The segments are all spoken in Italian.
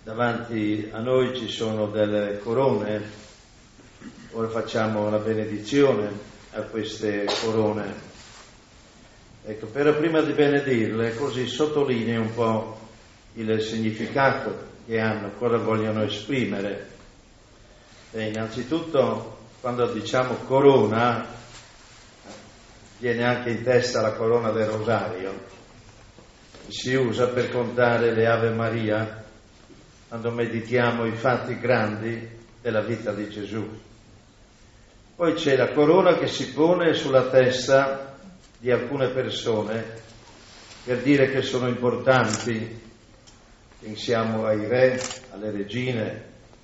davanti a noi ci sono delle corone, ora facciamo la benedizione a queste corone. Ecco, però prima di benedirle, così sottolineo un po' il significato che hanno, cosa vogliono esprimere. E innanzitutto, quando diciamo corona, viene anche in testa la corona del rosario. Si usa per contare le Ave Maria quando meditiamo i fatti grandi della vita di Gesù. Poi c'è la corona che si pone sulla testa di alcune persone per dire che sono importanti. Pensiamo ai re, alle regine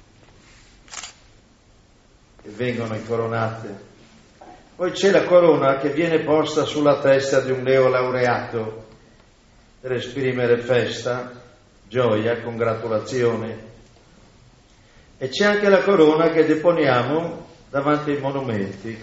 che vengono incoronate. Poi c'è la corona che viene posta sulla testa di un neolaureato per esprimere festa, gioia, congratulazioni. E c'è anche la corona che deponiamo davanti ai monumenti,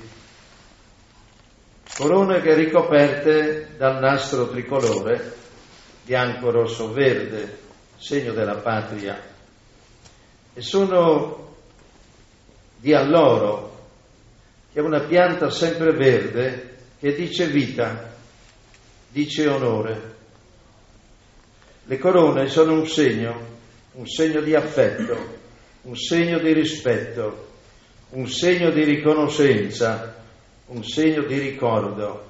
corone che ricoperte dal nastro tricolore, bianco, rosso, verde, segno della patria, e sono di alloro, che è una pianta sempre verde che dice vita, dice onore. Le corone sono un segno di affetto, un segno di rispetto, un segno di riconoscenza, un segno di ricordo.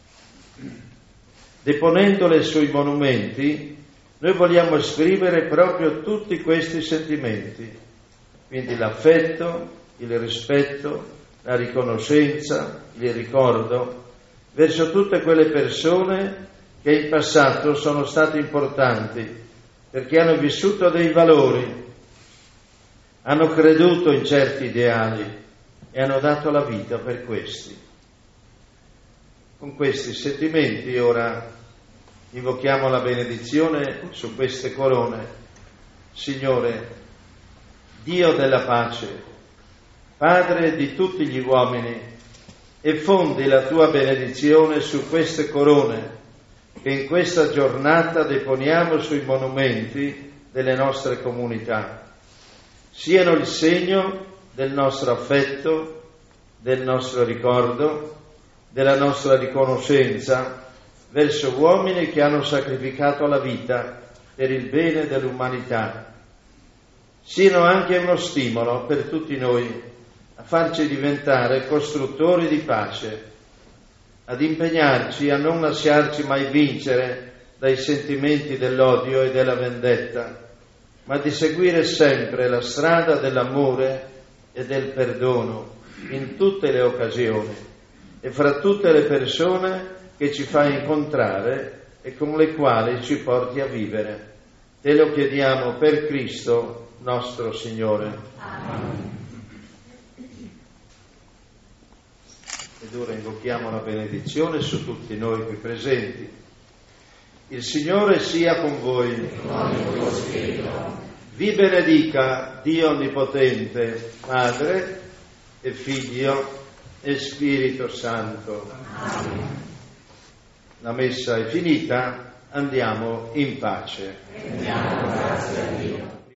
Deponendole sui monumenti, noi vogliamo esprimere proprio tutti questi sentimenti, quindi l'affetto, il rispetto, la riconoscenza, il ricordo, verso tutte quelle persone che in passato sono state importanti, perché hanno vissuto dei valori, hanno creduto in certi ideali e hanno dato la vita per questi. Con questi sentimenti ora invochiamo la benedizione su queste corone. Signore, Dio della pace, Padre di tutti gli uomini, effondi la tua benedizione su queste corone che in questa giornata deponiamo sui monumenti delle nostre comunità. Siano il segno del nostro affetto, del nostro ricordo, della nostra riconoscenza verso uomini che hanno sacrificato la vita per il bene dell'umanità. Siano anche uno stimolo per tutti noi a farci diventare costruttori di pace, ad impegnarci a non lasciarci mai vincere dai sentimenti dell'odio e della vendetta, ma di seguire sempre la strada dell'amore e del perdono in tutte le occasioni e fra tutte le persone che ci fai incontrare e con le quali ci porti a vivere. Te lo chiediamo per Cristo nostro Signore. Amen. Ed ora invochiamo la benedizione su tutti noi qui presenti. Il Signore sia con voi. Vi benedica Dio Onnipotente, Padre e Figlio e Spirito Santo. Amen. La messa è finita, andiamo in pace. Rendiamo grazie a Dio.